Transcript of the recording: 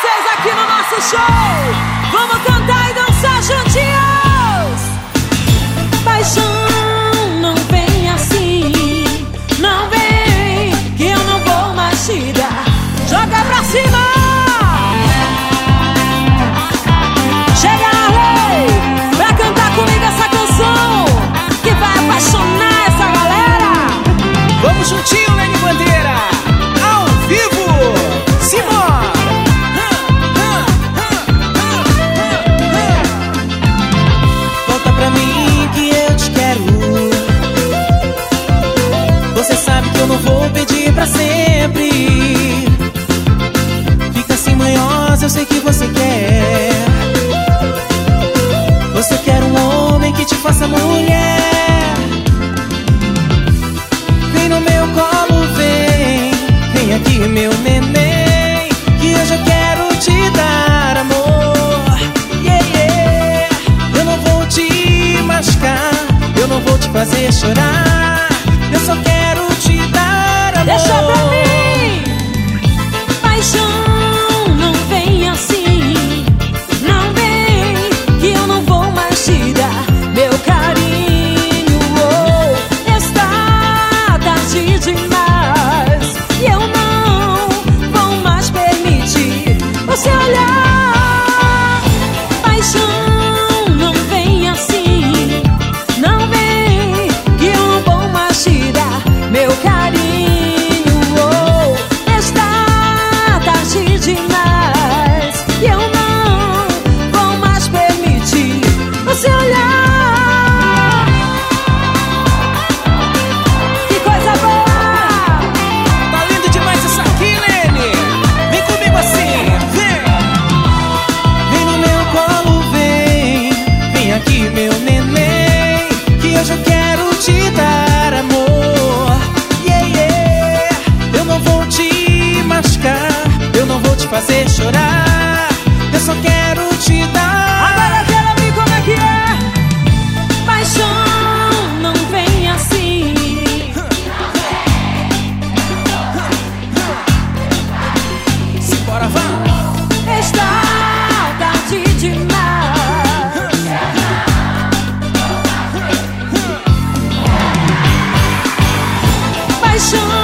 vocês aqui no nosso show. Vamos cantar e dançar juntinhos. Paixão, não vem assim, não vem, que eu não vou mais te dar. Joga pra cima. Chega na rei pra cantar comigo essa canção que vai apaixonar essa galera. Vamos juntinho, Lene Bandeira, ao vivo, Simone. Volta pra mim que eu te quero. Você sabe que eu não vou pedir pra sempre. Fica assim manhosa, eu sei que você quer. Você quer um homem que te faça mulher. Vem no meu colo, vem aqui meu neném, que hoje eu quero te dar amor. Yeah, yeah. Eu não vou te machucar, eu não vou te fazer chorar, eu só quero te dar amor. Deixa pra mim. Paixão, não vem assim, não vem, que eu não vou mais te dar meu carinho. Oh, está tarde demais e eu não vou mais permitir você olhar. Paixão, não vem assim, não vem, que eu não vou mais te dar meu carinho. Oh, está tarde demais e eu não vou mais permitir você olhar. Que coisa boa! Tá lindo demais isso aqui, Lene. Vem comigo assim, vem. Vem no meu colo, vem aqui meu neném, que hoje eu quero te dar amor. Yeah, yeah. Eu não vou te machucar, eu não vou te fazer chorar, eu só quero te dar. Agora eu quero ouvir como é que é. Paixão, não vem assim, Simbora, vá. está tarde demais. Paixão,